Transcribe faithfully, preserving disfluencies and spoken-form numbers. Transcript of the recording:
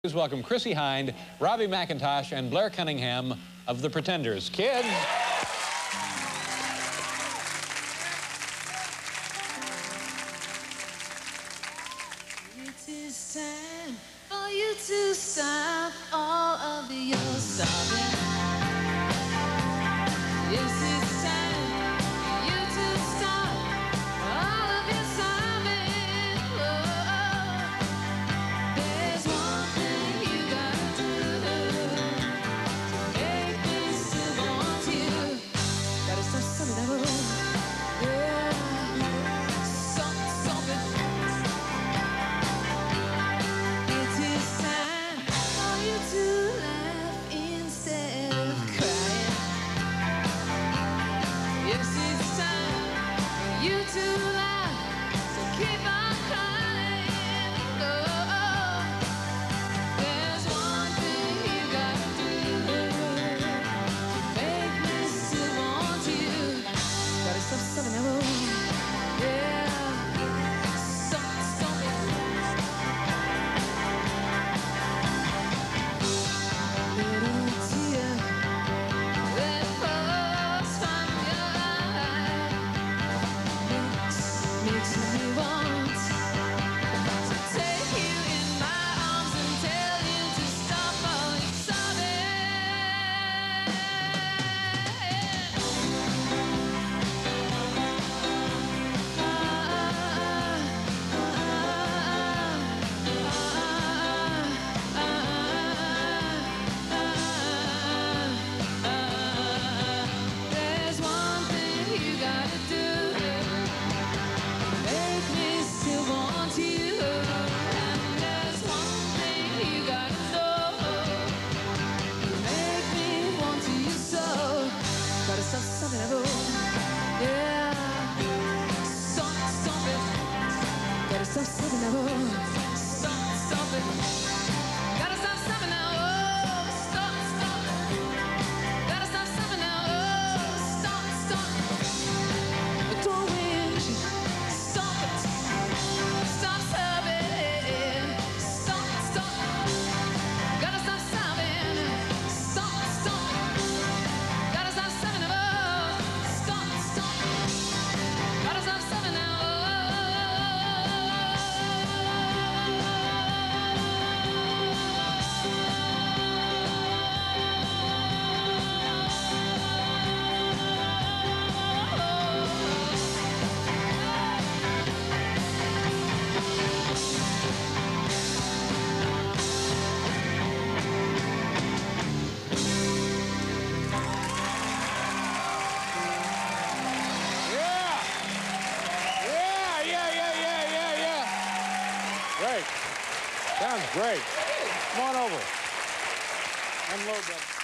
Please welcome Chrissie Hynde, Robbie McIntosh, and Blair Cunningham of The Pretenders. Kids. It is time for you to stop all of your sobbing. Yes, it's time for you to stop all of your sobbing. Oh, there's one thing you gotta do to make me still want you. Gotta stop sobbing now. Yeah, stop sobbing. You to laugh, so keep on crying. Oh, there's one thing you gotta do to make me still want you. Gotta stop sobbing now. Yeah, stop, stop it. Little tear that falls from your eye makes me want to take you in my arms and tell you to stop all your sobbing. Ah, ah, ah, ah. There's one thing you gotta do. Make me still want you, and there's one thing you gotta know. Make me want you so. Gotta stop sobbing now. Yeah, stop, stop it. Gotta stop sobbing now. Stop, stop it. Gotta stop sobbing now. Stop, stop it. Gotta stop sobbing now. Stop, stop. Don't wish. Stop it. Stop sobbing. Stop, stop. Gotta stop sobbing. Stop, stop. Gotta stop sobbing now. Stop, stop. Gotta stop sobbing now. Great. Sounds great. Come on over. Unload that.